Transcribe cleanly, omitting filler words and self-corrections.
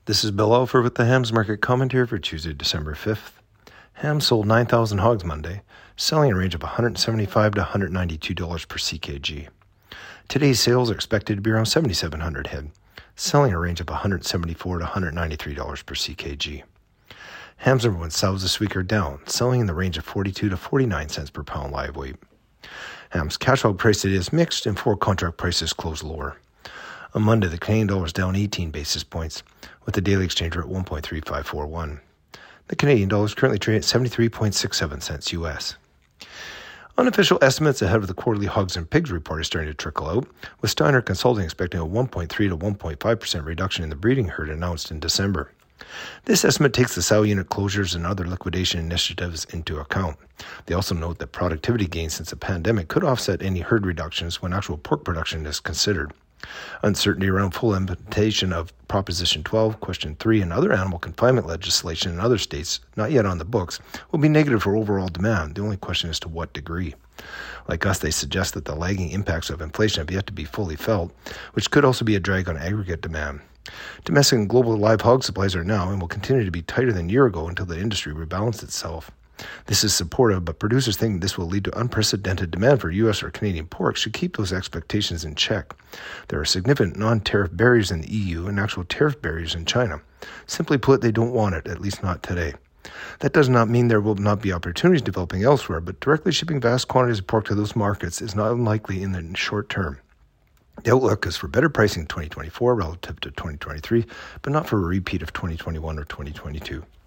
This is Bill Alford with the Hams Market Commentary for Tuesday, December 5th. Hams sold 9,000 hogs Monday, selling in a range of $175 to $192 per CKG. Today's sales are expected to be around 7,700 head, selling in a range of $174 to $193 per CKG. Hams number one sows this week are down, selling in the range of 42 to 49 cents per pound live weight. Hams cash hog price today is mixed and forward contract prices closed lower. On Monday, the Canadian dollar is down 18 basis points, with the daily exchange rate 1.3541. The Canadian dollar is currently trading at 73.67 cents US. Unofficial estimates ahead of the quarterly hogs and pigs report are starting to trickle out, with Steiner Consulting expecting a 1.3 to 1.5% reduction in the breeding herd announced in December. This estimate takes the sow unit closures and other liquidation initiatives into account. They also note that productivity gains since the pandemic could offset any herd reductions when actual pork production is considered. Uncertainty around full implementation of Proposition 12, Question 3, and other animal confinement legislation in other states, not yet on the books, will be negative for overall demand. The only question is to what degree. Like us, they suggest that the lagging impacts of inflation have yet to be fully felt, which could also be a drag on aggregate demand. Domestic and global live hog supplies are now and will continue to be tighter than a year ago until the industry rebalances itself. This is supportive, but producers think this will lead to unprecedented demand for U.S. or Canadian pork should keep those expectations in check. There are significant non-tariff barriers in the EU and actual tariff barriers in China. Simply put, they don't want it, at least not today. That does not mean there will not be opportunities developing elsewhere, but directly shipping vast quantities of pork to those markets is not unlikely in the short term. The outlook is for better pricing in 2024 relative to 2023, but not for a repeat of 2021 or 2022.